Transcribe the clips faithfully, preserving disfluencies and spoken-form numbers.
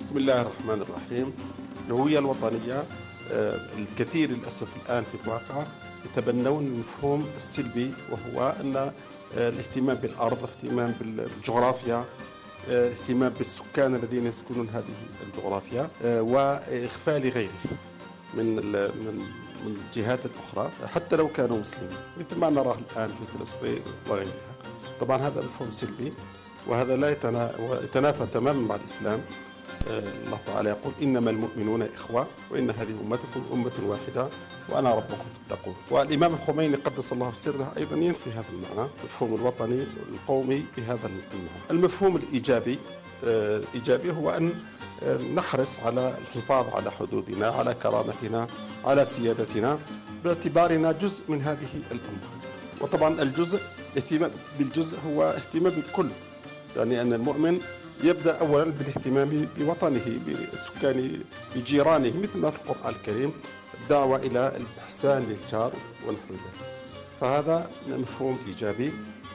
بسم الله الرحمن الرحيم. الهوية الوطنية، آه، الكثير للأسف الآن في الواقع يتبنون المفهوم السلبي، وهو أن آه، الاهتمام بالأرض، الاهتمام بالجغرافيا، آه، الاهتمام بالسكان الذين يسكنون هذه الجغرافيا، آه، وإغفال غيره من ال- من من الجهات الأخرى حتى لو كانوا مسلمين، مثل ما نراه الآن في فلسطين وغيرها. طبعا هذا مفهوم سلبي، وهذا لا يتنا- يتنافى تماما مع الإسلام. آه، الله تعالى يقول: إنما المؤمنون إخوة، وإن هذه أمتكم أمة واحدة وأنا ربكم فاتقون. والإمام الخميني قدس الله سره أيضا ينفي هذا المعنى، المفهوم الوطني القومي بهذا المعنى. المفهوم الإيجابي آه، الإيجابي هو أن آه، نحرص على الحفاظ على حدودنا، على كرامتنا، على سيادتنا، باعتبارنا جزء من هذه الأمة. وطبعا الجزء، الاهتمام بالجزء هو اهتمام بالكل، يعني أن المؤمن يبدأ أولا بالاهتمام بوطنه، بسكانه، بجيرانه، مثل ما في القرآن الكريم الدعوة إلى الإحسان للجار ونحو ذلك. فهذا مفهوم إيجابي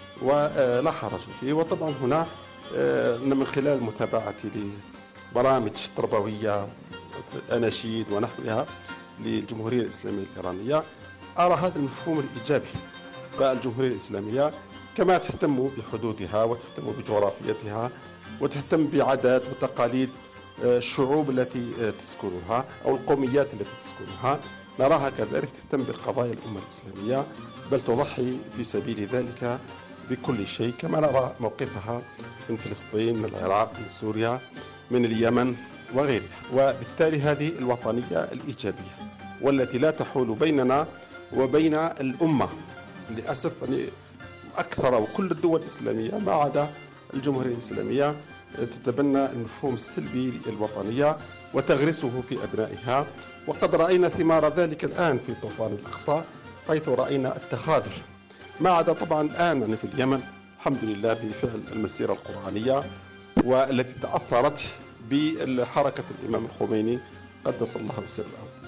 ولا حرج فيه. وطبعا هنا آه، من خلال متابعتي لبرامج تربوية، أناشيد ونحوها للجمهورية الإسلامية الإيرانية، أرى هذا المفهوم الإيجابي. فالجمهورية الإسلامية كما تهتم بحدودها وتهتم بجغرافيتها وتهتم بعادات وتقاليد الشعوب التي تسكنها أو القوميات التي تسكنها، نراها كذلك تهتم بالقضايا الأمة الإسلامية، بل تضحي في سبيل ذلك بكل شيء، كما نرى موقفها من فلسطين، من العراق، من سوريا، من اليمن وغيرها. وبالتالي هذه الوطنية الإيجابية والتي لا تحول بيننا وبين الأمة. للأسف يعني أكثر وكل الدول الإسلامية ما عدا الجمهورية الإسلامية تتبنى المفهوم السلبي للوطنية وتغرسه في أبنائها، وقد رأينا ثمار ذلك الآن في طوفان الأقصى، حيث رأينا التخاذل، ما عدا طبعا الآن يعني في اليمن الحمد لله بفعل المسيرة القرآنية، والتي تأثرت بحركة الإمام الخميني قدس الله سره.